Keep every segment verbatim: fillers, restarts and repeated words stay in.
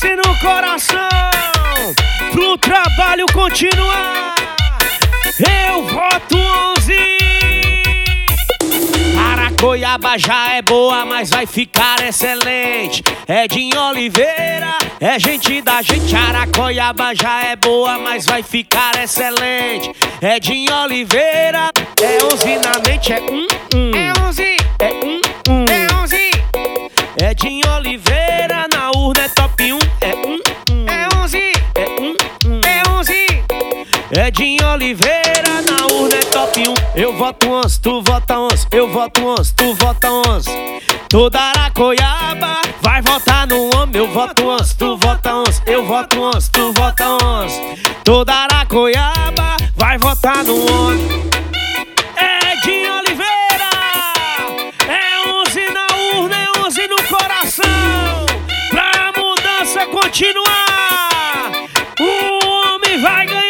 onze no coração, pro trabalho continuar. Eu voto onze. Aracoiaba já é boa, mas vai ficar excelente. Edinho Oliveira é gente da gente. Aracoiaba já é boa, mas vai ficar excelente. Edinho Oliveira é onze na mente, é um, um. É onze, É um, um. é onze, Edinho Oliveira na urna é top um, é um, um. é onze, É um, um. é onze. Edinho Oliveira na urna é top um. Eu voto onze, tu vota onze. Eu voto onze, tu vota onze. Toda Aracoiaba vai votar no homem. Eu voto onze, tu vota onze. Eu voto onze, tu vota onze. Toda Aracoiaba vai votar no homem. Edinho Oliveira é onze na urna, é onze no coração. Pra mudança continuar, o homem vai ganhar.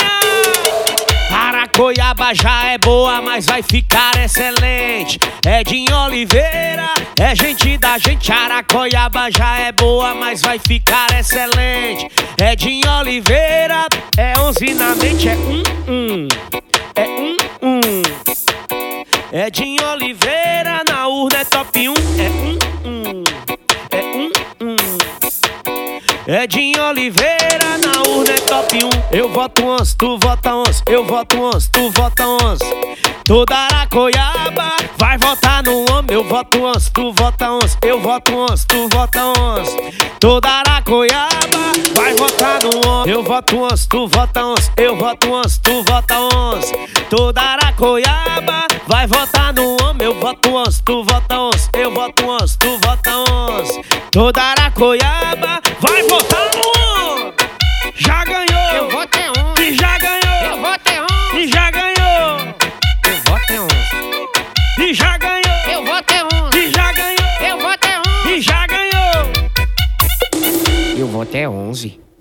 Aracoiaba já é boa, mas vai ficar excelente. Edinho Oliveira é gente da gente. Aracoiaba já é boa, mas vai ficar excelente. Edinho Oliveira é onze na mente, é um, um. É um, um. Edinho Oliveira na urna é top um, é um, um. É um, um. Edinho Oliveira na urna é top um. Eu voto onze, tu vota onze. Eu voto onze, tu vota onze. Toda Aracoiaba vai votar no homem. Eu voto onze, tu vota onze. Eu voto onze, tu vota onze. Toda Aracoiaba vai votar no homem. Eu voto onze, tu vota onze. Eu voto onze, tu vota onze. Toda Aracoiaba vai votar no homem. Eu voto onze, tu vota onze. Eu voto onze, tu vota onze. Toda Aracoiaba vai votar no homem. Já ganhou. Eu voto é onze, E já ganhou. eu voto é onze, E já ganhou. eu voto é onze, E já ganhou. eu voto é onze, E já ganhou. eu voto é onze, E já ganhou. eu voto é onze.